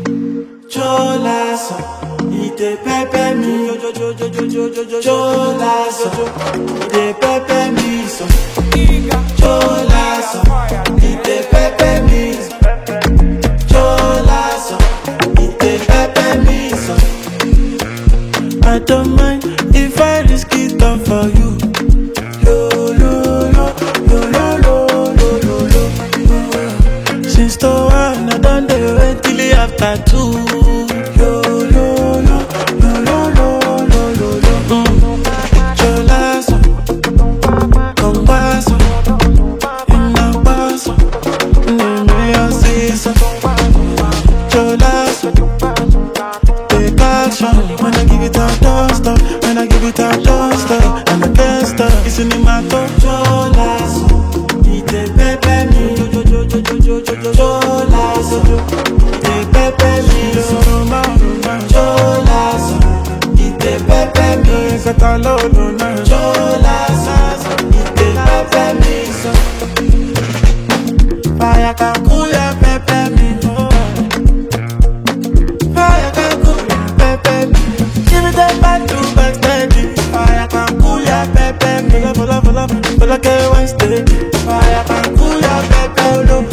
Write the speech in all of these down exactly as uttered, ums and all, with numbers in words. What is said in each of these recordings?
Cholazo, ite pepe mi. Cholazo, ite pepe mi so. Cholazo, ite pepe mi. Cholazo, ite pepe mi so. I don't mind if I risk it all for you. Lo lo lo lo lo lo lo lo lo. Since the one I done the wait till the after two. Lo lo lo lo lo lo lo lo lo. Cholazo, con guaso, en la guaso, en el season. Cholazo, take action when I give it a dust up. When I give it a dust up, and I can't stop. It's in my top. Cholazo, ite pepe mi. Cholazo, ite pepe mi. Cholazo, ite pepe mi. Cholazo, ite pepe mi. Fire can cool ya pepe mi. Fire can cool ya pepe mi. Give it a back to back steady. Fire can cool ya pepe mi. Pull up, pull up, pull up, pull up, get one steady. Fire can cool ya pepe mi.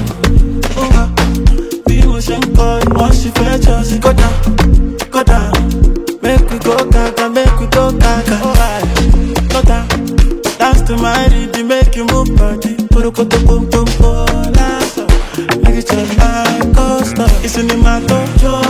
Be motion call, once you fetch us, go down, go down. Make we go gaga, make we go gaga. Go down, dance to my rhythm, make you move body. Put a koto boom boom boom, make it just like coaster. It's in my toe.